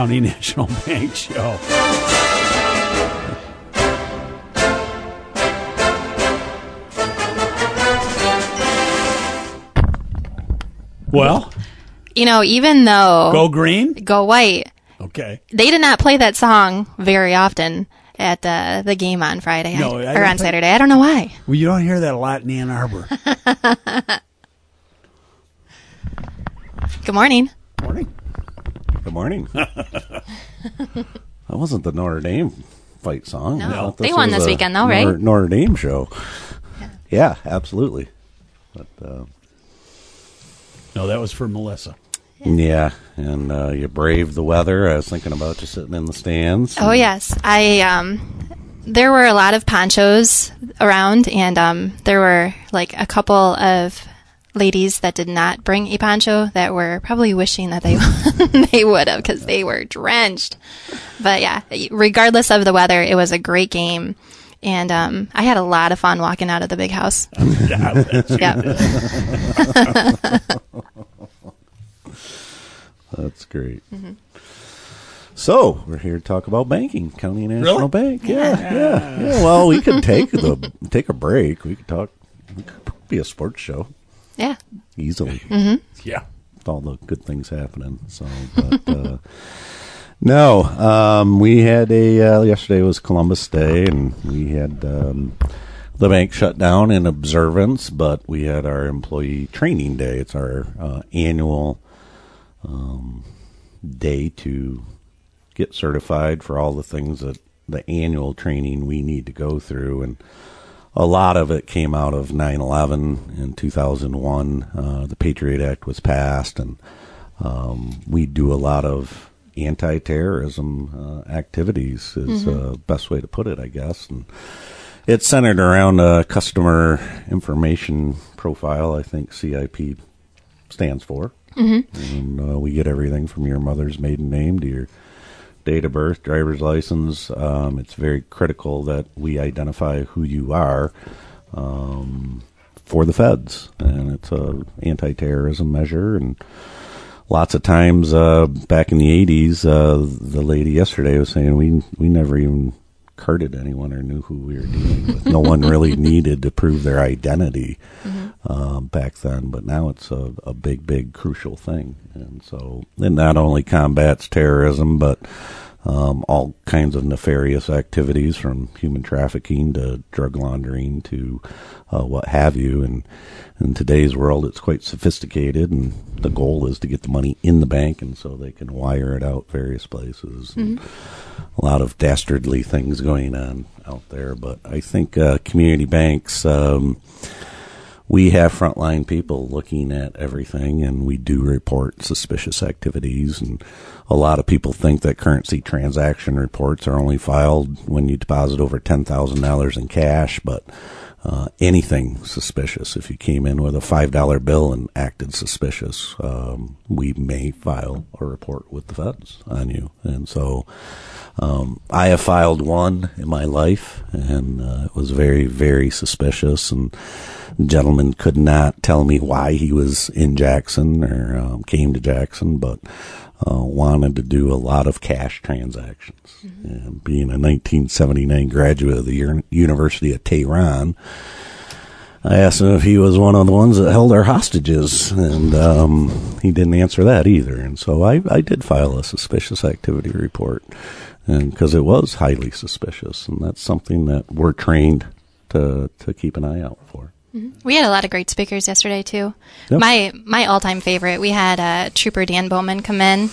County National Bank Show. Well, even though go green, go white. Okay. They did not play that song very often at the game on Friday or on Saturday. I don't know why. Well, you don't hear that a lot in Ann Arbor. Good morning. Morning. Good morning. That wasn't the Notre Dame fight song. No. They won this weekend, though, right? Notre Dame show. Yeah, absolutely. But no, that was for Melissa. Yeah, and you braved the weather. I was thinking about you sitting in the stands. Oh, yes. There were a lot of ponchos around, and there were like a couple of ladies that did not bring a poncho that were probably wishing that they would have, because they were drenched. But yeah, regardless of the weather, it was a great game. And I had a lot of fun walking out of the big house. That's great. Mm-hmm. So we're here to talk about banking, County National Bank. Yeah. Well, we could take a break. We could talk. It could be a sports show. Yeah, easily. Mm-hmm. Yeah, with all the good things happening. So, but no, we had yesterday was Columbus Day, and we had the bank shut down in observance. But we had our employee training day. It's our annual day to get certified for all the things that the annual training we need to go through. And a lot of it came out of 9/11 in 2001. The Patriot Act was passed, and we do a lot of anti-terrorism activities is the best way to put it, I guess. And it's centered around a customer information profile, I think CIP stands for. Mm-hmm. And we get everything from your mother's maiden name to your date of birth, driver's license. It's very critical that we identify who you are for the feds, and it's a anti-terrorism measure. And lots of times back in the 80s, the lady yesterday was saying we never even carded anyone or knew who we were dealing with. No one really needed to prove their identity back then, but now it's a big crucial thing. And so it not only combats terrorism, but all kinds of nefarious activities, from human trafficking to drug laundering to what have you. And in today's world, it's quite sophisticated, and the goal is to get the money in the bank, and so they can wire it out various places. And a lot of dastardly things going on out there. But I think community banks, we have frontline people looking at everything, and we do report suspicious activities. And a lot of people think that currency transaction reports are only filed when you deposit over $10,000 in cash, but anything suspicious, if you came in with a $5 bill and acted suspicious, we may file a report with the feds on you. And so I have filed one in my life, and it was very, very suspicious. And the gentleman could not tell me why he was in Jackson or came to Jackson, but wanted to do a lot of cash transactions. And being a 1979 graduate of the University of Tehran, I asked him if he was one of the ones that held our hostages, and he didn't answer that either. And so I did file a suspicious activity report, and because it was highly suspicious, and that's something that we're trained to keep an eye out for. We had a lot of great speakers yesterday, too. Yep. My all-time favorite, we had Trooper Dan Bowman come in.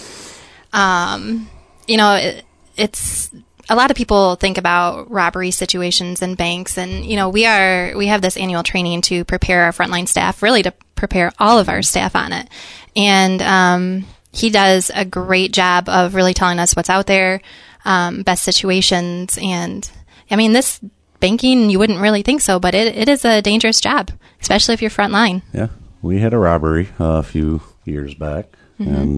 It's a lot of people think about robbery situations in banks, and we have this annual training to prepare our frontline staff, really to prepare all of our staff on it. And he does a great job of really telling us what's out there, best situations. And I mean, this banking, you wouldn't really think so, but it is a dangerous job, especially if you're frontline. Yeah, we had a robbery a few years back, and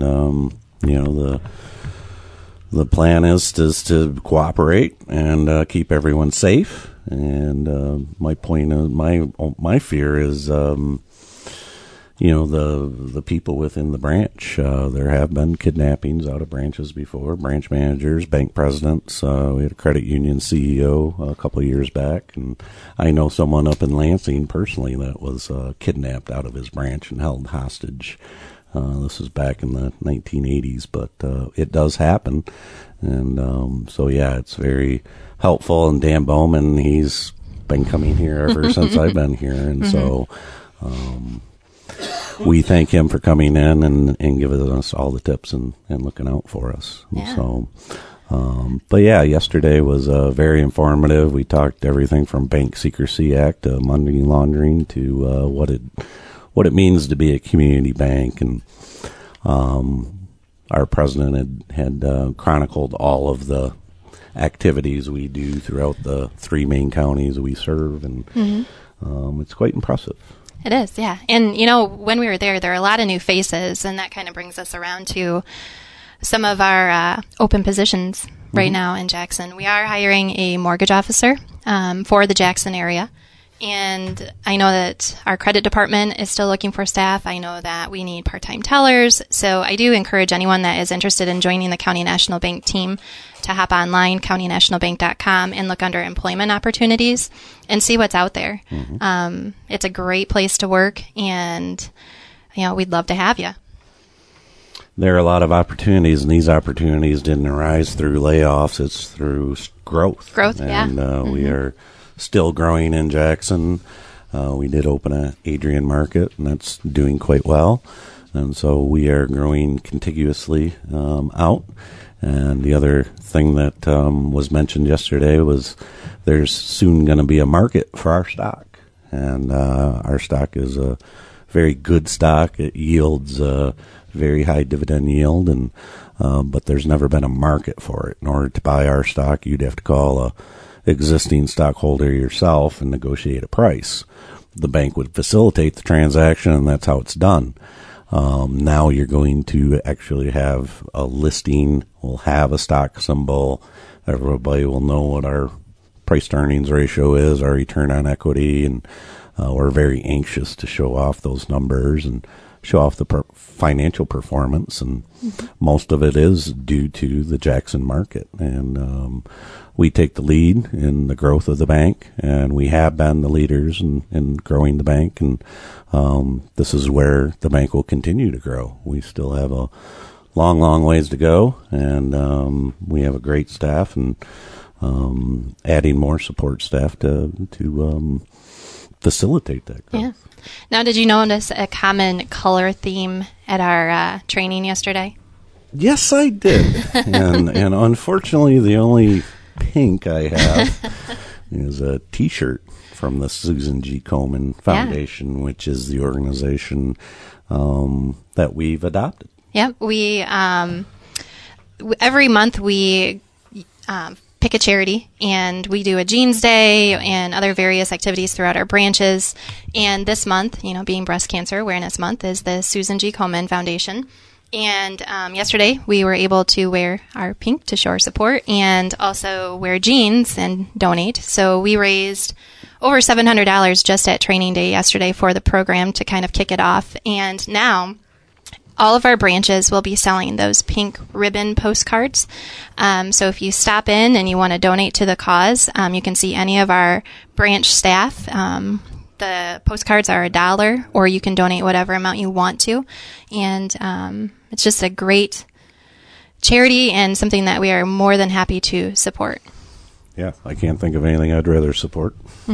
the plan is to cooperate and keep everyone safe. And my point, my fear is, the people within the branch. There have been kidnappings out of branches before, branch managers, bank presidents. We had a credit union CEO a couple of years back, and I know someone up in Lansing personally that was kidnapped out of his branch and held hostage. This was back in the 1980s, but it does happen. And so, yeah, it's very helpful. And Dan Bowman, he's been coming here ever since I've been here. And so we thank him for coming in and giving us all the tips and looking out for us. Yeah. And so, but yeah, yesterday was very informative. We talked everything from Bank Secrecy Act to money laundering to what it means to be a community bank. And our president had chronicled all of the activities we do throughout the 3 main counties we serve, and it's quite impressive. It is, yeah. And, when we were there are a lot of new faces, and that kind of brings us around to some of our open positions right now in Jackson. We are hiring a mortgage officer for the Jackson area. And I know that our credit department is still looking for staff. I know that we need part-time tellers. So I do encourage anyone that is interested in joining the County National Bank team to hop online, countynationalbank.com, and look under employment opportunities and see what's out there. It's a great place to work, and we'd love to have you. There are a lot of opportunities, and these opportunities didn't arise through layoffs. It's through growth. And we are still growing in Jackson. We did open an Adrian Market, and that's doing quite well. And so we are growing contiguously out. And the other thing that was mentioned yesterday was there's soon going to be a market for our stock. And our stock is a very good stock. It yields very high dividend yield, and but there's never been a market for it. In order to buy our stock, you'd have to call a existing stockholder yourself and negotiate a price. The bank would facilitate the transaction, and that's how it's done. Now you're going to actually have a listing. We'll have a stock symbol. Everybody will know what our price to earnings ratio is, our return on equity, and we're very anxious to show off those numbers and show off the financial performance, and most of it is due to the Jackson market. And we take the lead in the growth of the bank, and we have been the leaders in growing the bank, and this is where the bank will continue to grow. We still have a long, long ways to go, and we have a great staff, and adding more support staff to facilitate that growth. Yeah. Now, did you notice a common color theme at our training yesterday? Yes, I did. and unfortunately, the only pink I have is a T-shirt from the Susan G. Komen Foundation, which is the organization that we've adopted. Yeah, we every month we pick a charity, and we do a Jeans Day and other various activities throughout our branches. And this month, being Breast Cancer Awareness Month, is the Susan G. Komen Foundation. And yesterday, we were able to wear our pink to show our support and also wear jeans and donate. So we raised over $700 just at training day yesterday for the program to kind of kick it off. And now all of our branches will be selling those pink ribbon postcards. So if you stop in and you want to donate to the cause, you can see any of our branch staff. The postcards are $1, or you can donate whatever amount you want to. And it's just a great charity and something that we are more than happy to support. Yeah, I can't think of anything I'd rather support.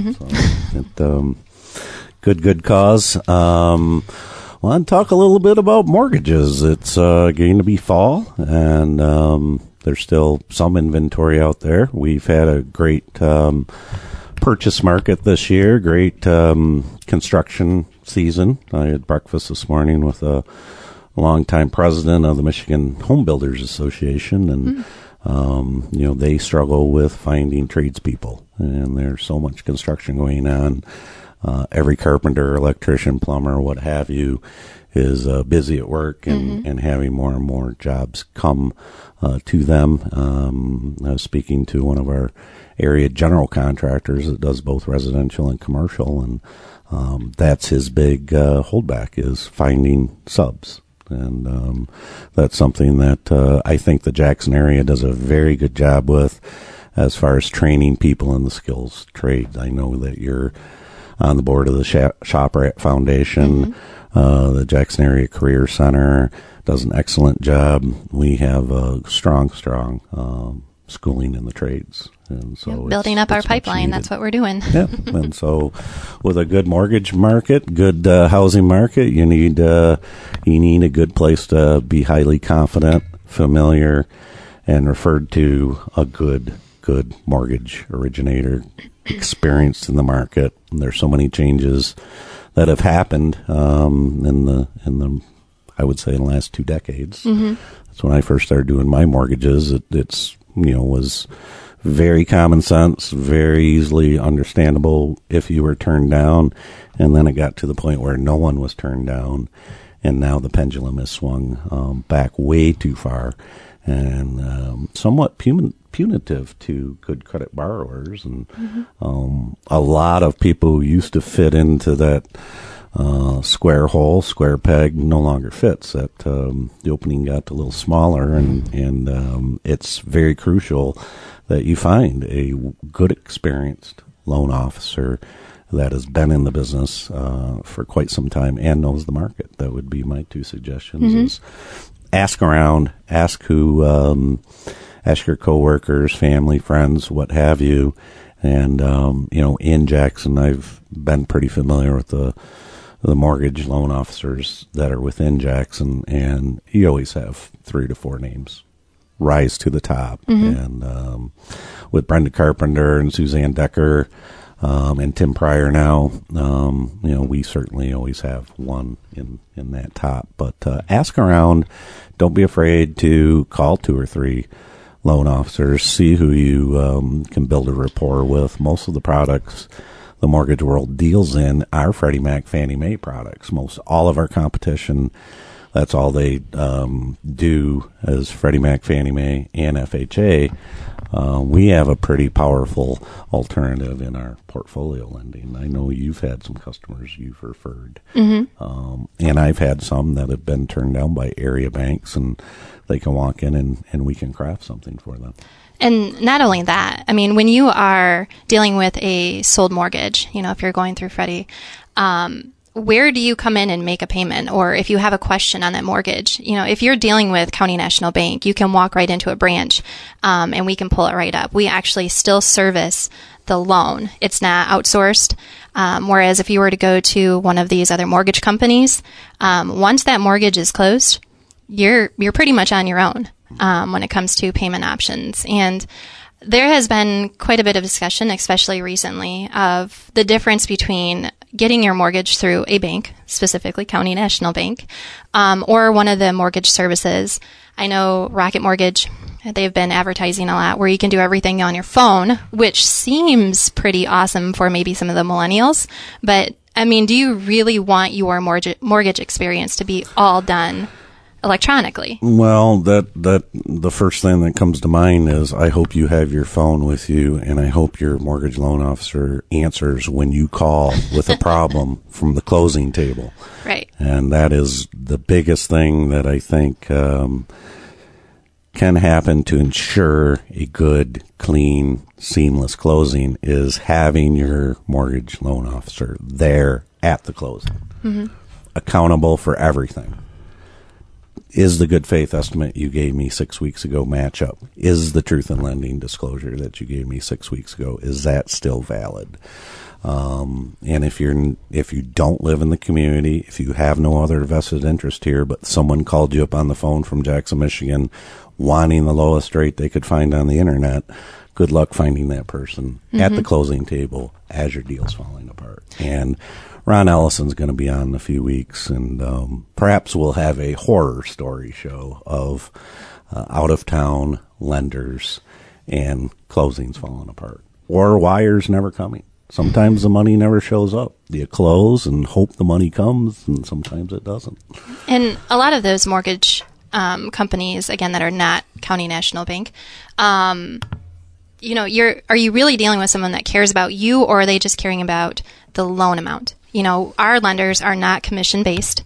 So, good cause. Well, I'll talk a little bit about mortgages. It's going to be fall, and there's still some inventory out there. We've had a great purchase market this year, great construction season. I had breakfast this morning with a longtime president of the Michigan Home Builders Association, and they struggle with finding tradespeople, and there's so much construction going on. Every carpenter, electrician, plumber, what have you, is busy at work and having more and more jobs come to them. I was speaking to one of our area general contractors that does both residential and commercial, and That's his big holdback, is finding subs. And that's something that I think the Jackson area does a very good job with as far as training people in the skills trades. I know that you're on the board of the ShopRat Foundation. The Jackson Area Career Center does an excellent job. We have a strong schooling in the trades. And so building up our pipeline, that's what we're doing. Yeah, and so with a good mortgage market, good housing market, you need a good place to be highly confident, familiar, and referred to a good mortgage originator, experienced in the market. And there's so many changes that have happened in the I would say in the last 2 decades. That's when I first started doing my mortgages. It's was very common sense, very easily understandable if you were turned down. And then it got to the point where no one was turned down. And now the pendulum has swung back way too far and somewhat punitive to good credit borrowers. And a lot of people who used to fit into that square peg no longer fits. That the opening got a little smaller, and it's very crucial that you find a good, experienced loan officer that has been in the business for quite some time and knows the market. That would be my 2 suggestions: is ask around, ask your coworkers, family, friends, what have you. And in Jackson, I've been pretty familiar with the mortgage loan officers that are within Jackson, and you always have 3 to 4 names rise to the top. And with Brenda Carpenter and Suzanne Decker and Tim Pryor now, we certainly always have one in that top. But ask around. Don't be afraid to call 2 or 3 loan officers. See who you can build a rapport with. Most of the products the mortgage world deals in are Freddie Mac, Fannie Mae products. Most all of our competition, that's all they do is Freddie Mac, Fannie Mae, and FHA. We have a pretty powerful alternative in our portfolio lending. I know you've had some customers you've referred, and I've had some that have been turned down by area banks, and they can walk in and we can craft something for them. And not only that, I mean, when you are dealing with a sold mortgage, if you're going through Freddie, where do you come in and make a payment? Or if you have a question on that mortgage, if you're dealing with County National Bank, you can walk right into a branch, and we can pull it right up. We actually still service the loan. It's not outsourced. Whereas if you were to go to one of these other mortgage companies, once that mortgage is closed, you're pretty much on your own when it comes to payment options. And there has been quite a bit of discussion, especially recently, of the difference between getting your mortgage through a bank, specifically County National Bank, or one of the mortgage services. I know Rocket Mortgage, they've been advertising a lot where you can do everything on your phone, which seems pretty awesome for maybe some of the millennials. But, I mean, do you really want your mortgage experience to be all done electronically? Well, that the first thing that comes to mind is I hope you have your phone with you, and I hope your mortgage loan officer answers when you call with a problem from the closing table. Right. And that is the biggest thing that I think can happen to ensure a good, clean, seamless closing is having your mortgage loan officer there at the closing, accountable for everything. Is the good faith estimate you gave me 6 weeks ago match up? Is the truth in lending disclosure that you gave me 6 weeks ago, is that still valid? And if you don't live in the community, if you have no other vested interest here, but someone called you up on the phone from Jackson, Michigan, wanting the lowest rate they could find on the internet, good luck finding that person at the closing table as your deal's falling apart. And Ron Ellison's going to be on in a few weeks, and perhaps we'll have a horror story show of out-of-town lenders and closings falling apart, or wires never coming. Sometimes the money never shows up. You close and hope the money comes, and sometimes it doesn't. And a lot of those mortgage companies, again, that are not County National Bank, are you really dealing with someone that cares about you, or are they just caring about the loan amount? Our lenders are not commission based.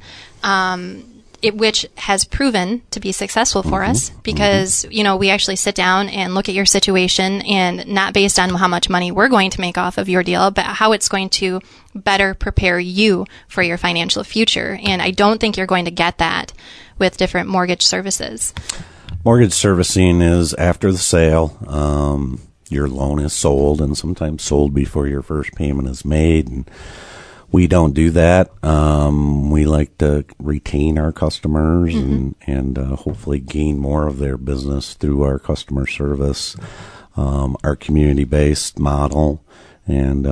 Which has proven to be successful for us because, we actually sit down and look at your situation, and not based on how much money we're going to make off of your deal, but how it's going to better prepare you for your financial future. And I don't think you're going to get that with different mortgage services. Mortgage servicing is after the sale. Your loan is sold, and sometimes sold before your first payment is made. And we don't do that. We like to retain our customers and hopefully gain more of their business through our customer service, our community-based model, and,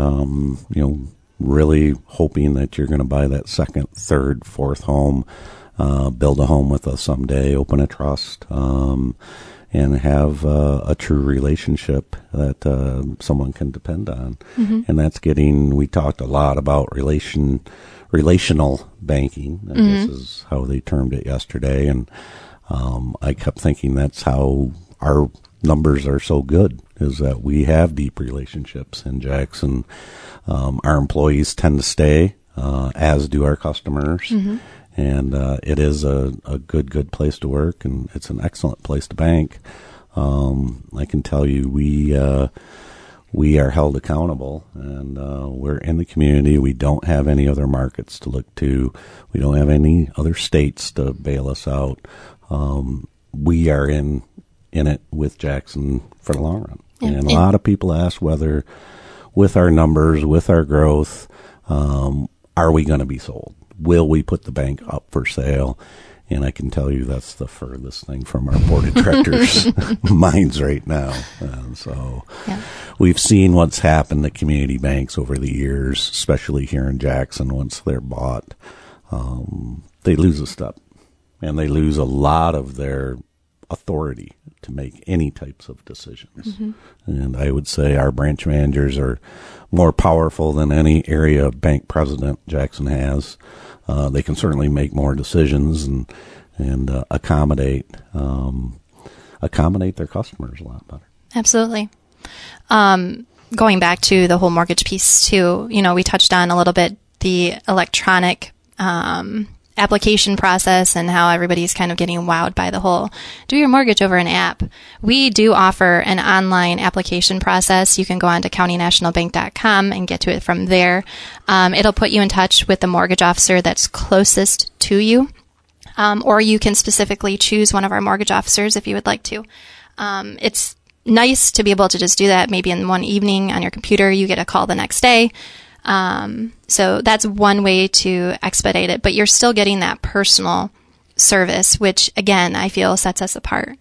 really hoping that you're going to buy that second, third, fourth home, build a home with us someday, open a trust, and have a true relationship that someone can depend on. And that's we talked a lot about relational banking. I guess is how they termed it yesterday. And I kept thinking that's how our numbers are so good, is that we have deep relationships in Jackson. Our employees tend to stay, as do our customers. And it is a good place to work, and it's an excellent place to bank. I can tell you we are held accountable, and we're in the community. We don't have any other markets to look to. We don't have any other states to bail us out. We are in it with Jackson for the long run. And a lot of people ask whether, with our numbers, with our growth, are we going to be sold? Will we put the bank up for sale? And I can tell you that's the furthest thing from our board of directors' minds right now. And so we've seen what's happened to community banks over the years, especially here in Jackson. Once they're bought, they lose a step, and they lose a lot of their authority to make any types of decisions. And I would say our branch managers are more powerful than any area bank president Jackson has. They can certainly make more decisions and accommodate their customers a lot better. Absolutely. Going back to the whole mortgage piece too, we touched on a little bit the electronic application process and how everybody's kind of getting wowed by the whole do your mortgage over an app. We do offer an online application process. You can go on to countynationalbank.com and get to it from there. It'll put you in touch with the mortgage officer that's closest to you. Or you can specifically choose one of our mortgage officers if you would like to. It's nice to be able to just do that maybe in one evening on your computer. You get a call the next day. So that's one way to expedite it, but you're still getting that personal service, which again, I feel sets us apart.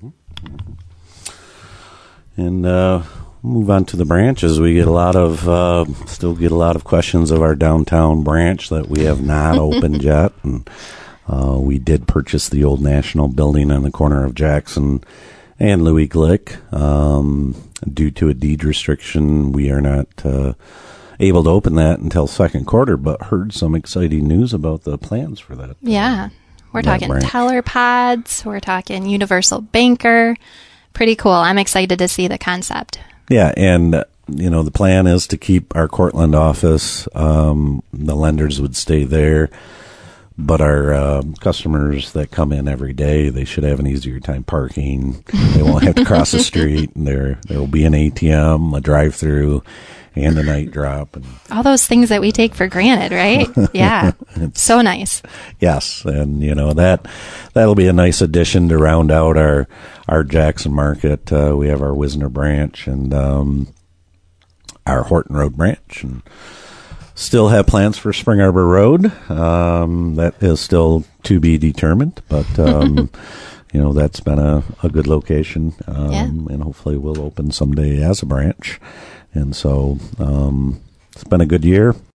And, move on to the branches. We get still get a lot of questions of our downtown branch that we have not opened yet. And, we did purchase the old National building on the corner of Jackson and Louis Glick. Due to a deed restriction, we are not, able to open that until second quarter, but heard some exciting news about the plans for that. Yeah. We're talking teller pods. We're talking universal banker. Pretty cool. I'm excited to see the concept. Yeah. And, the plan is to keep our Cortland office. The lenders would stay there, but our customers that come in every day, they should have an easier time parking. They won't have to cross the street, and there will be an ATM, a drive-through, and a night drop. And all those things that we take for granted, right? Yeah. So nice. Yes. And, that'll be a nice addition to round out our Jackson market. We have our Wisner branch and our Horton Road branch, and still have plans for Spring Arbor Road. That is still to be determined, but, that's been a good location. And hopefully we'll open someday as a branch. And so it's been a good year.